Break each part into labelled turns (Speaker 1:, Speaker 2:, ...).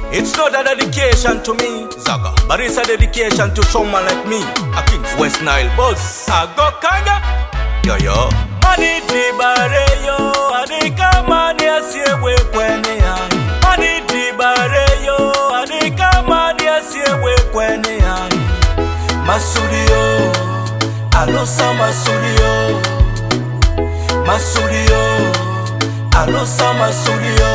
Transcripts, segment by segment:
Speaker 1: It's not a dedication to me, Zaga, but it's a dedication to someone like me, a King West Nile boss. I go Kanga, yo yo. Mani di bare yo, adi kama ni asiyewe kwenye yani. Mani di bare yo, adi kama ni asiyewe kwenye yani. Masurio, alosa masurio, masurio, alosa masurio.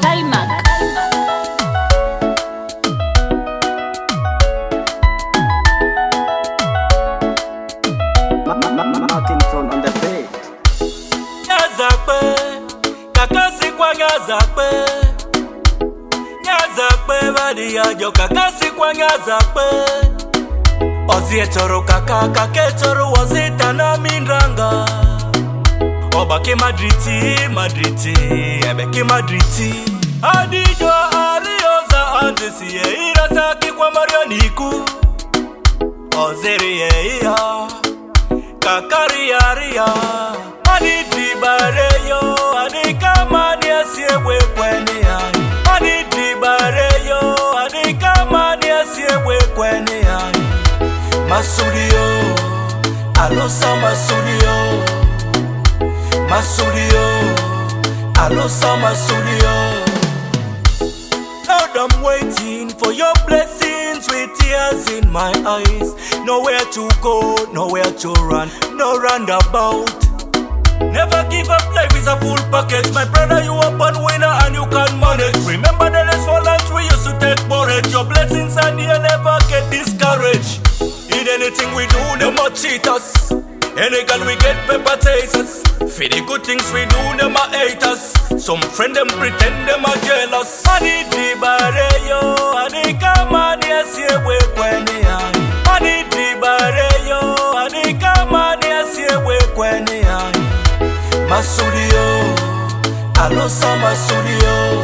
Speaker 2: Martin on the beat.
Speaker 1: Nyazakpe, kakasi kwa nyazakpe. Nyazakpe badi yajo kakasi kwa nyazakpe. Ozi etoro kaka kaketoro wazita na minranga. Obake madriti, ebeke madriti. Adijo arioza andisi ye irasaki kwa marioniku. Ozeri ye iya. Kakariaria, mani di bare yo, adi kama ni asiyewe kwenye yani. Mani di bare yo, adi kama ni asiyewe kwenye yani. Masurio, alosa masurio, masurio, alosa masurio. Lord, I'm waiting for your blessings with tears in my eyes. Nowhere to go, nowhere to run, no roundabout. Never give up, life is a full package. My brother, you are born winner and you can manage. Remember the days for lunch we used to take porridge. Your blessings and you never get discouraged. In anything we do, they might cheat us. Any girl we get pepper tastes. For the good things we do, them are haters. Some friend them pretend them are jealous. Mani di bare yo, adi kama ni asiyewe kwenye yani. Mani di bare yo, adi kama ni asiyewe kwenye yani. Masurio, alosa masurio,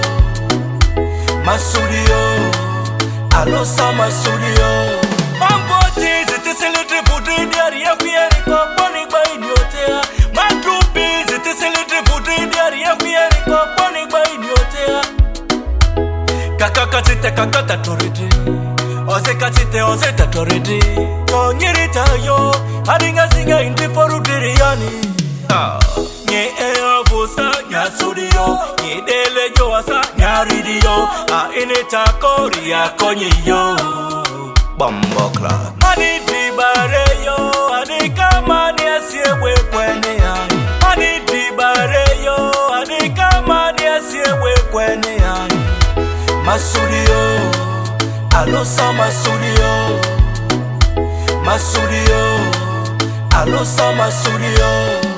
Speaker 1: masurio, alosa masurio. Mambo tizi tisilitri putri diari ya kuyeri koponi kwa inyotea. Matrupi tisilitri putri diari ya kuyeri koponi kwa inyotea. Kaka katite kaka tatoridi, oze katite oze tatoridi. Tonyirita yo, hadinga zinga indi forudiri yani. Nye eavusa nya studio, nye dele jo asa nya radio. Inita kori ya konyi yo. Bombokla. Mani di bare yo, adi kama ni asiyewe kwenye yani. Mani di bare yo, adi kama ni asiyewe kwenye yani. Masurio, alosa masurio, masurio, alosa masurio.